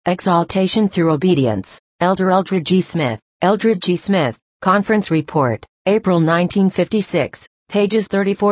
Exaltation Through Obedience, Elder Eldred G. Smith. Eldred G. Smith, Conference Report, April 1956, pages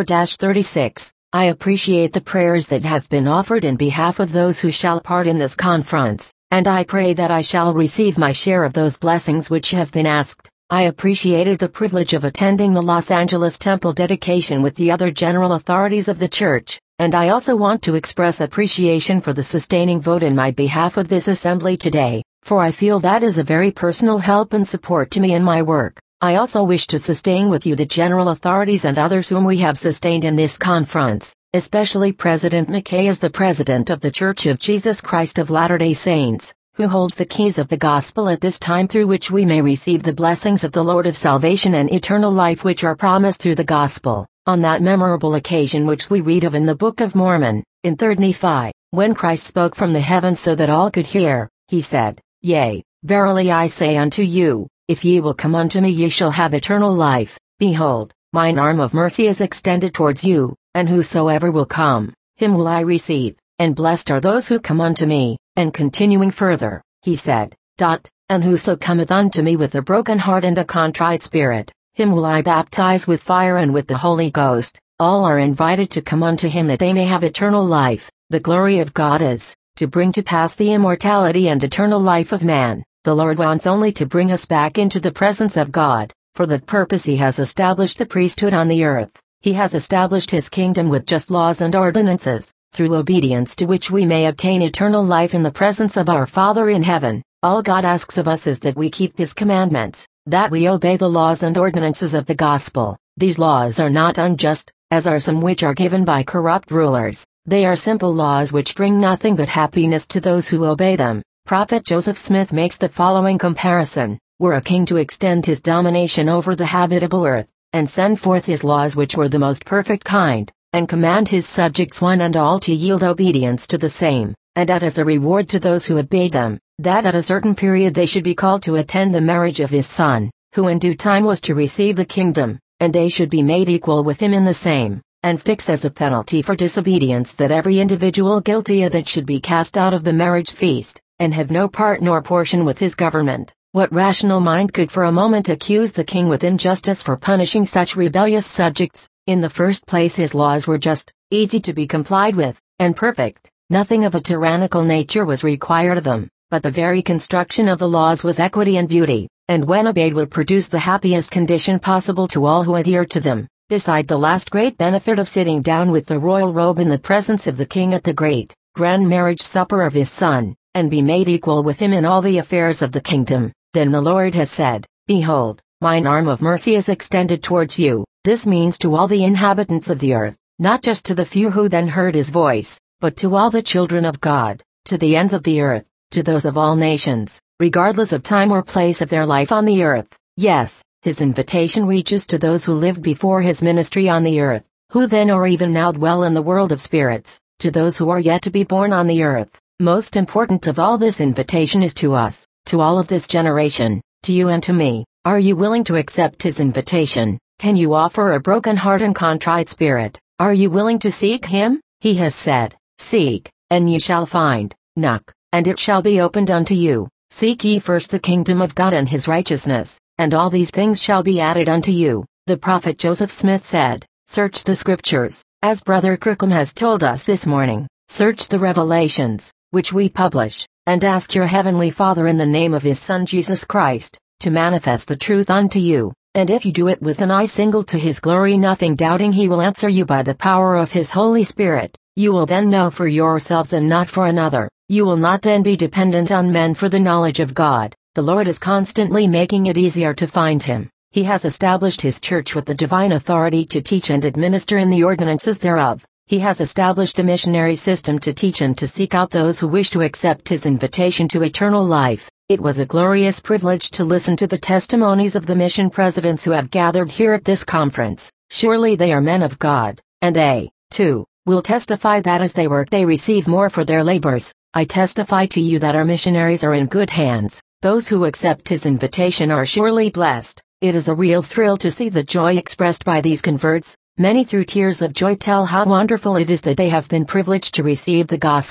34-36. I appreciate the prayers that have been offered in behalf of those who shall part in this conference, and I pray that I shall receive my share of those blessings which have been asked. I appreciated the privilege of attending the Los Angeles Temple dedication with the other general authorities of the church, and I also want to express appreciation for the sustaining vote in my behalf of this assembly today, for I feel that is a very personal help and support to me in my work. I also wish to sustain with you the general authorities and others whom we have sustained in this conference, especially President McKay as the President of the Church of Jesus Christ of Latter-day Saints, who holds the keys of the gospel at this time, through which we may receive the blessings of the Lord of salvation and eternal life which are promised through the gospel, on that memorable occasion which we read of in the Book of Mormon, in 3 Nephi, when Christ spoke from the heavens so that all could hear, he said, Yea, verily I say unto you, if ye will come unto me ye shall have eternal life. Behold, mine arm of mercy is extended towards you, and whosoever will come, him will I receive, and blessed are those who come unto me. And continuing further, he said, And whoso cometh unto me with a broken heart and a contrite spirit, him will I baptize with fire and with the Holy Ghost. All are invited to come unto him that they may have eternal life. The glory of God is, to bring to pass the immortality and eternal life of man. The Lord wants only to bring us back into the presence of God. For that purpose he has established the priesthood on the earth. He has established his kingdom with just laws and ordinances, through obedience to which we may obtain eternal life in the presence of our Father in heaven. All God asks of us is that we keep his commandments, that we obey the laws and ordinances of the gospel. These laws are not unjust, as are some which are given by corrupt rulers. They are simple laws which bring nothing but happiness to those who obey them. Prophet Joseph Smith makes the following comparison: were a king to extend his domination over the habitable earth, and send forth his laws which were the most perfect kind, and command his subjects one and all to yield obedience to the same, and add as a reward to those who obeyed them, that at a certain period they should be called to attend the marriage of his son, who in due time was to receive the kingdom, and they should be made equal with him in the same, and fix as a penalty for disobedience that every individual guilty of it should be cast out of the marriage feast, and have no part nor portion with his government. What rational mind could for a moment accuse the king with injustice for punishing such rebellious subjects? In the first place, his laws were just, easy to be complied with, and perfect. Nothing of a tyrannical nature was required of them, but the very construction of the laws was equity and beauty, and when obeyed would produce the happiest condition possible to all who adhered to them, beside the last great benefit of sitting down with the royal robe in the presence of the king at the great, grand marriage supper of his son, and be made equal with him in all the affairs of the kingdom. Then the Lord has said, Behold, mine arm of mercy is extended towards you. This means to all the inhabitants of the earth, not just to the few who then heard his voice, but to all the children of God, to the ends of the earth, to those of all nations, regardless of time or place of their life on the earth. Yes, his invitation reaches to those who lived before his ministry on the earth, who then or even now dwell in the world of spirits, to those who are yet to be born on the earth. Most important of all, this invitation is to us, to all of this generation, to you and to me. Are you willing to accept his invitation? Can you offer a broken heart and contrite spirit? Are you willing to seek him? He has said, Seek, and ye shall find, knock, and it shall be opened unto you. Seek ye first the kingdom of God and his righteousness, and all these things shall be added unto you. The prophet Joseph Smith said, Search the scriptures, as Brother Kirkham has told us this morning. Search the revelations, which we publish, and ask your heavenly Father in the name of his Son Jesus Christ, to manifest the truth unto you. And if you do it with an eye single to his glory, nothing doubting, he will answer you by the power of his Holy Spirit. You will then know for yourselves and not for another. You will not then be dependent on men for the knowledge of God. The Lord is constantly making it easier to find him. He has established his church with the divine authority to teach and administer in the ordinances thereof. He has established a missionary system to teach and to seek out those who wish to accept his invitation to eternal life. It was a glorious privilege to listen to the testimonies of the mission presidents who have gathered here at this conference. Surely they are men of God, and they, too, will testify that as they work they receive more for their labors. I testify to you that our missionaries are in good hands. Those who accept his invitation are surely blessed. It is a real thrill to see the joy expressed by these converts. Many through tears of joy tell how wonderful it is that they have been privileged to receive the gospel.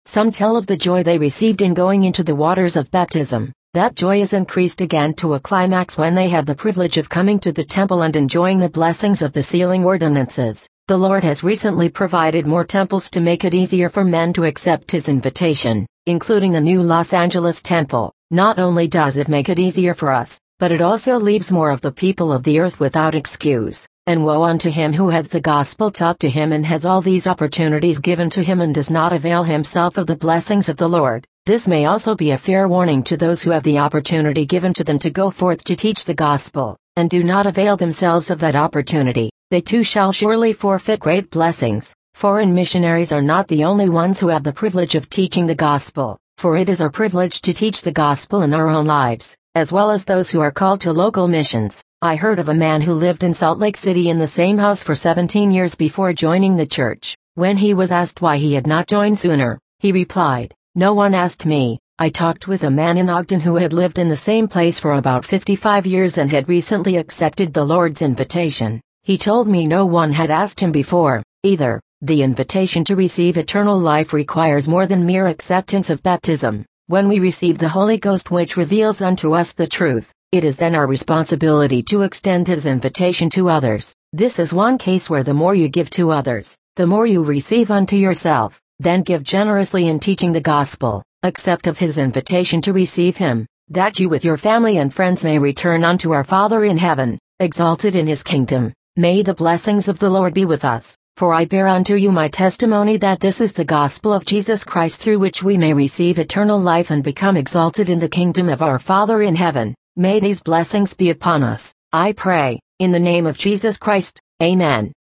Some tell of the joy they received in going into the waters of baptism. That joy is increased again to a climax when they have the privilege of coming to the temple and enjoying the blessings of the sealing ordinances. The Lord has recently provided more temples to make it easier for men to accept His invitation, including the new Los Angeles temple. Not only does it make it easier for us, but it also leaves more of the people of the earth without excuse. And woe unto him who has the gospel taught to him and has all these opportunities given to him and does not avail himself of the blessings of the Lord. This may also be a fair warning to those who have the opportunity given to them to go forth to teach the gospel, and do not avail themselves of that opportunity. They too shall surely forfeit great blessings. Foreign missionaries are not the only ones who have the privilege of teaching the gospel, for it is our privilege to teach the gospel in our own lives, as well as those who are called to local missions. I heard of a man who lived in Salt Lake City in the same house for 17 years before joining the church. When he was asked why he had not joined sooner, he replied, "No one asked me." I talked with a man in Ogden who had lived in the same place for about 55 years and had recently accepted the Lord's invitation. He told me no one had asked him before, either. The invitation to receive eternal life requires more than mere acceptance of baptism. When we receive the Holy Ghost which reveals unto us the truth, it is then our responsibility to extend His invitation to others. This is one case where the more you give to others, the more you receive unto yourself. Then give generously in teaching the gospel, accept of His invitation to receive Him, that you with your family and friends may return unto our Father in heaven, exalted in His kingdom. May the blessings of the Lord be with us, for I bear unto you my testimony that this is the gospel of Jesus Christ through which we may receive eternal life and become exalted in the kingdom of our Father in heaven. May these blessings be upon us, I pray, in the name of Jesus Christ. Amen.